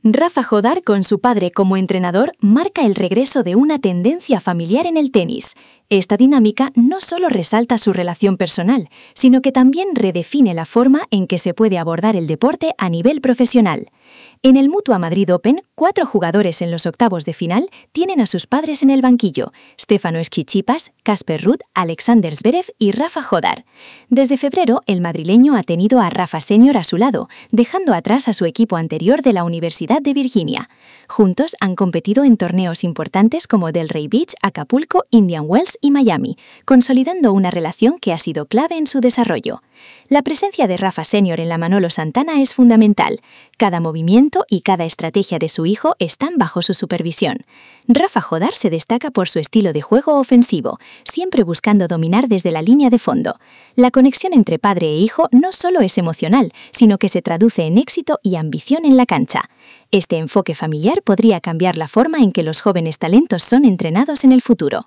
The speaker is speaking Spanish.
Rafa Jodar, con su padre como entrenador, marca el regreso de una tendencia familiar en el tenis. Esta dinámica no solo resalta su relación personal, sino que también redefine la forma en que se puede abordar el deporte a nivel profesional. En el Mutua Madrid Open, 4 jugadores en los octavos de final tienen a sus padres en el banquillo: Stefanos Tsitsipas, Casper Ruud, Alexander Zverev y Rafa Jodar. Desde febrero, el madrileño ha tenido a Rafa Senior a su lado, dejando atrás a su equipo anterior de la Universidad de Virginia. Juntos han competido en torneos importantes como Delray Beach, Acapulco, Indian Wells y Miami, consolidando una relación que ha sido clave en su desarrollo. La presencia de Rafa Senior en la Manolo Santana es fundamental. Cada movimiento y cada estrategia de su hijo están bajo su supervisión. Rafa Jodar se destaca por su estilo de juego ofensivo, siempre buscando dominar desde la línea de fondo. La conexión entre padre e hijo no solo es emocional, sino que se traduce en éxito y ambición en la cancha. Este enfoque familiar podría cambiar la forma en que los jóvenes talentos son entrenados en el futuro.